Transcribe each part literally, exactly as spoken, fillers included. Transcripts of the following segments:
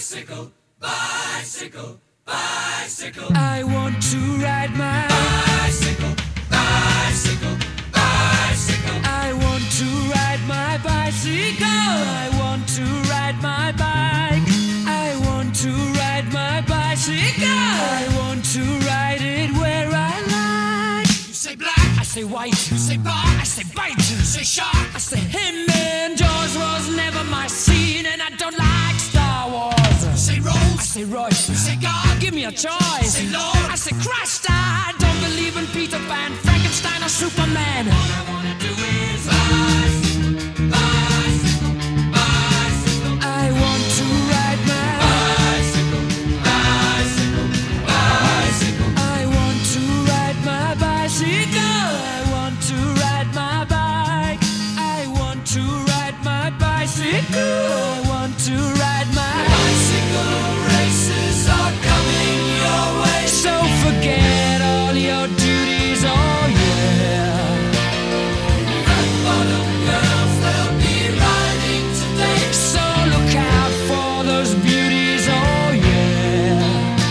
Bicycle, bicycle, bicycle. I want to ride my bicycle, bicycle, bicycle. I want to ride my bicycle. I want to ride my bike. I want to ride my bicycle. I want to ride it where I like. You say black, I say white. you say bar, I say bite. you say shark. I say him and Jaws was never my scene, and I don't like Star Wars. You say I Rose, say Royce. you say God, Give me a choice. say Lord. I say Christ. I don't believe in Peter Pan, Frankenstein, or Superman. All I wanna do is bicycle, bicycle, bicycle. I want to ride my Bicycle, bicycle, bicycle. I want to ride my bicycle. I want to ride my bike. I want to ride my bicycle. I want to ride my Bicycle races are coming your way. So forget all your duties, oh yeah. Red bottom girls, they'll be riding today. So look out for those beauties, oh yeah.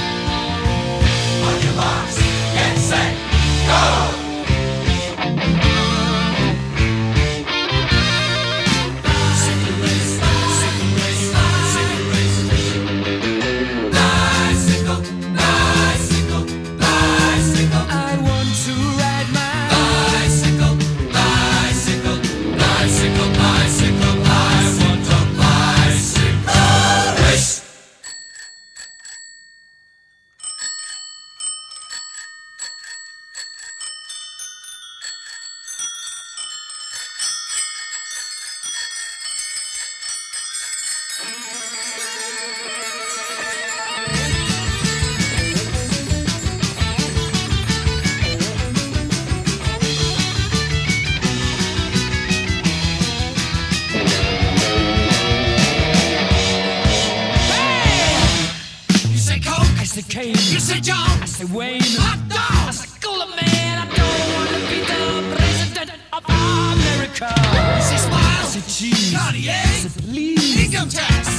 On your marks, get set, go! Bicycle race, bicycle race, bicycle race. Bicycle, bicycle, bicycle. I want to ride my Bicycle, bicycle, bicycle, bicycle. I want a bicycle race. You say Coke, I say Kane. you say John, I say Wayne. hot I dog. say Cooler Man. I don't want to be the president of America. You say I Smile, say cheese. I Cartier, say please. income tax.